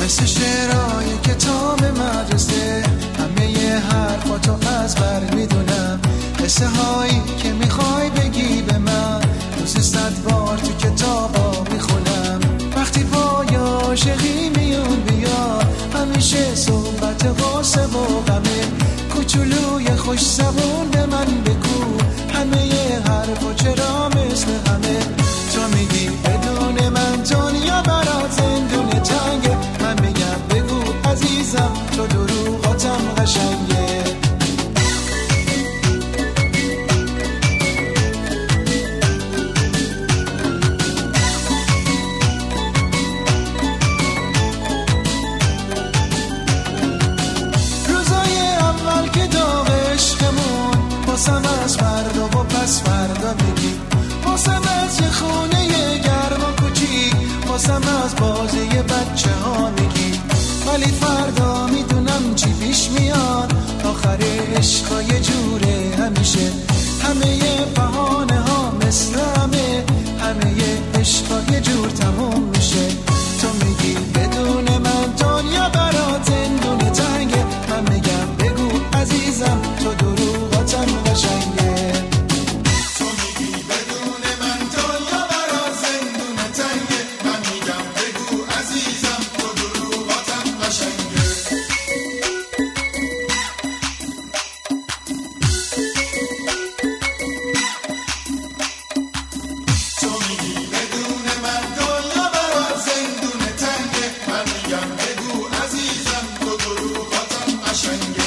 مثل شعرهای کتاب مدرسه، همه ی حرفاتو از بر میدونم، قصه هایی که میخوای بگی به من، روزی 100 بار تو کتابا میخونم. وقتی پای عاشقی میون بیا، همیشه صحبت قصه و غمه، کوچولوی خوش زبون به من بگو، همه ی حرفا چرا مثل همه. تو میگی بدون من دنیا برات زندون تنگه، من میگم بگو عزیزم تو دروغاتم قشنگه. روزای اول که داغ عشقمون، واسم از فردا و پس فردا میگی، واسم از یه خونه گرم و کوچیک، واسم از بازی بچه ها میگی، ولی فردا میدونم چی پیش میاد، آخر عشقا یه جوره همیشه، همه ی بهانه ها مثل همه ی عشقا یه جور تموم میشه. تو میگی بدون من دنیا برات زندون تنگه، من میگم بگو عزیزم تو دروغاتم قشنگه. تو میگی بدون من دنیا برات زندون تنگه، من میگم بگو عزیزم تو دروغاتم قشنگه. تو میگی بدون من دنیا برات زندون تنگه، من میگم بگو عزیزم تو دروغاتم قشنگه.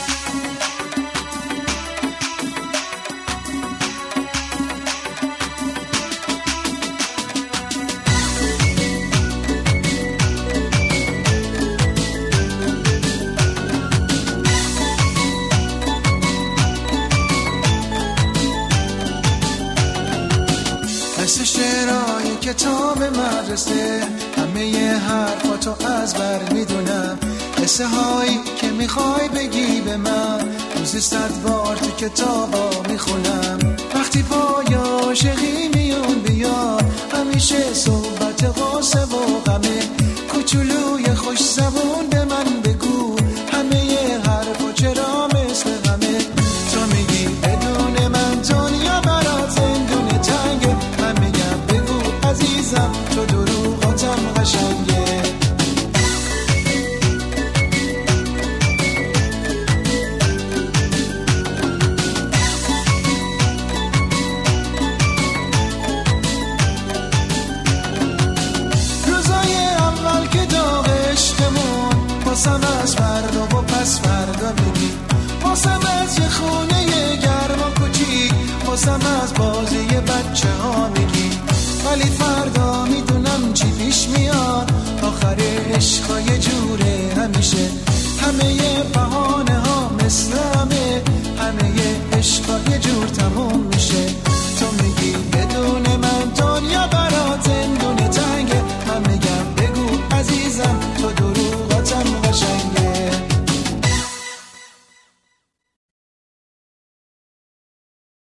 مثل شعرهای کتاب مدرسه، همه ی حرفاتو از بر میدونم، قصه هایی که میخوای بگی به من، روزی 100 بار تو کتابا میخونم. وقتی پای عاشقی میون بیا، همیشه صحبت قصه و غمه، کوچولوی خوش زبون به من بگو، همه ی حرفا چرا مثل همه. تو میگی بدون من دنیا برات زندون تنگه، من میگم بگو عزیزم تو دروغاتم قشنگه. روزای اول که داغ عشقمون، واسم از فردا و پس فردا میگی، واسم از یه خونه گرم و کوچیک، واسم از بازی بچه ها میگی، ولی فردا میدونم چی پیش میاد، آخر عشقا یه جوره همیشه، همه ی بهانه ها مثل همه ی عشقا یه جور تموم